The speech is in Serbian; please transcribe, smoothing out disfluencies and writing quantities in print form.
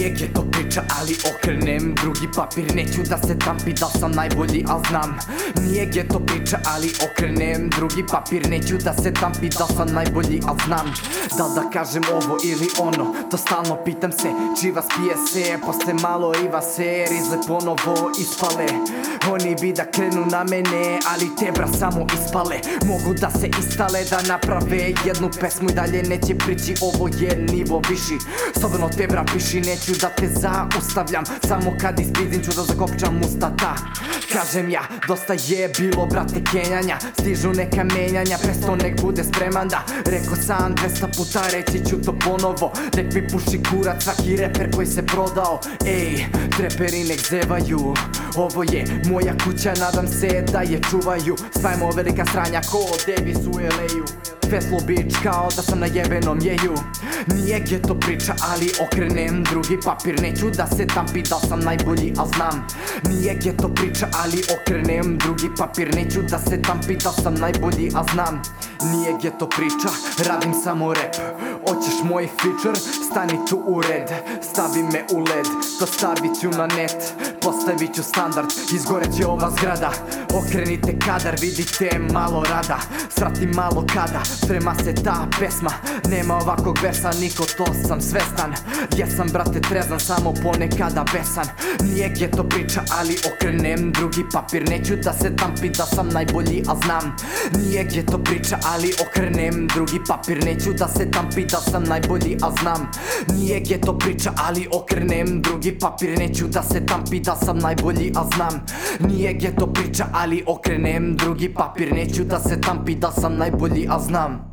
Nije geto priča, ali okrenem drugi papir. Neću da se tampi da sam najbolji, al znam. Nije geto priča, ali okrenem drugi papir. Neću da se tampi da sam najbolji, al znam. Da kažem ovo ili ono, to stalno pitam se. Čiva spije se, posle malo i vaser izle ponovo ispale. Oni bi da krenu na mene, ali te bra samo ispale. Mogu da se istale, da naprave jednu pesmu i dalje neće prići. Ovo je nivo viši, slobodno te bra piši. Neću da te zaustavljam, samo kad ispizdim ću da zakopčam ustata. Kažem ja, dosta je bilo brate kenjanja. Stižu neka menjanja, presto nek bude spreman da. Rekao sam 200 puta, reći ću to ponovo. Nek mi puši kurac svaki reper koji se prodao. Ej, treperi nek zevaju, ovo je moja kuća, nadam se da je čuvaju. Spajmo velika sranja ko Davis u LA-u. Feslo bitch kao da sam na jebenom jeju. Nije geto priča, ali okrenem drugi papir. Neću da se tampi da sam najbolji, al znam. Nije geto priča, ali okrenem drugi papir. Neću da se tampi da sam najbolji, al znam. Nije geto priča, radim samo rap. Hoćeš moj feature, stani tu u red. Stavi me u led, to stavit ću na net. Postavit ću standard, izgoreće ova zgrada. Okrenite kadar, vidite malo rada. Svrati malo kada, sprema se ta pesma. Nema ovakvog versa, niko, to sam svestan. Jesam brate trezan, samo ponekada besan. Nije geto priča, ali okrenem drugi papir. Neću da se tampi da sam najbolji, a znam. Nije geto priča, ali okrenem drugi papir. Neću da se tampi da sam najbolji, a znam. Nije geto priča, ali okrenem drugi papir. Neću da se tampi da sam najbolji, a znam. Nije geto priča, ali okrenem drugi papir. Neću da se tampi da sam najbolji, a znam.